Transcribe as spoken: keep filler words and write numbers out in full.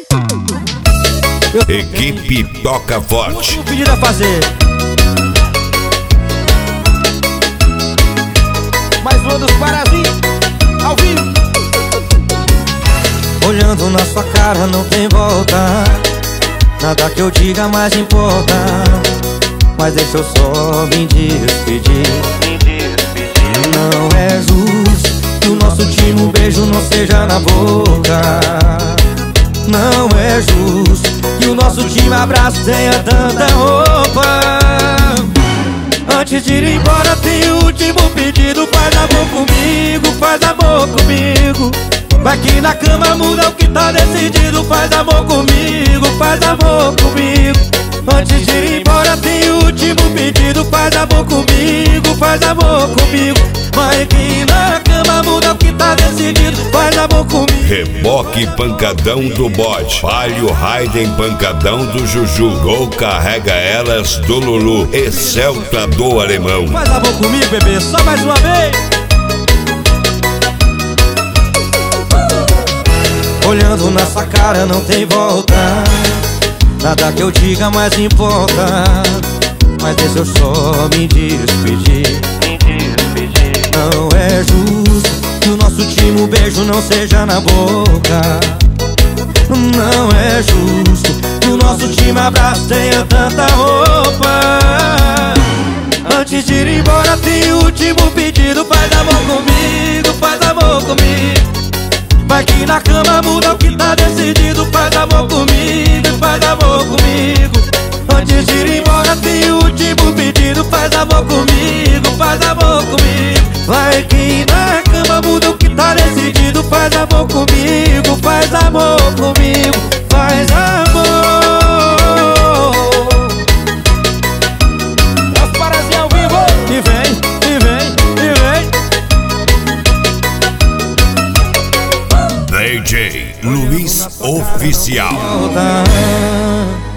Equipe Toca Forte. O pedido a fazer. Mais uma dos Parazinhos, ao vivo. Olhando na sua cara não tem volta. Nada que eu diga mais importa. Mas deixa eu só me despedir. Não é justo que o nosso último beijo não seja na boca. Não é justo que o nosso último abraço tenha tanta roupa. Antes de ir embora tem o último pedido. Faz amor comigo, faz amor comigo. Vai que na cama muda o que tá decidido. Faz amor comigo, faz amor comigo. Antes de ir embora tem o último pedido. Faz amor comigo, faz amor comigo. Vai que na cama muda o que tá decidido. Faz amor comigo. Reboque pancadão do bode. Palio Raiden pancadão do Juju. Gol carrega elas do Lulu. E Celta do Alemão. Faz amor comigo, bebê, só mais uma vez. Olhando na sua cara não tem volta. Nada que eu diga mais importa. Mas deixa eu só me despedir. Não é justo que o nosso último beijo não seja na boca. Não é justo que o nosso último abraço tenha tanta roupa. Antes de ir embora tem o último pedido. Faz amor comigo, faz amor comigo. Vai que na cama muda o que tá decidido. Faz amor comigo, faz amor comigo. Antes de ir embora tem o último pedido. Faz amor comigo, faz amor comigo. Vai que na cama muda o que tá decidido. Faz amor comigo, faz amor comigo. Faz amor. As Parazinhas ao vivo. E vem, e vem, e vem. D J Luiz Oficial.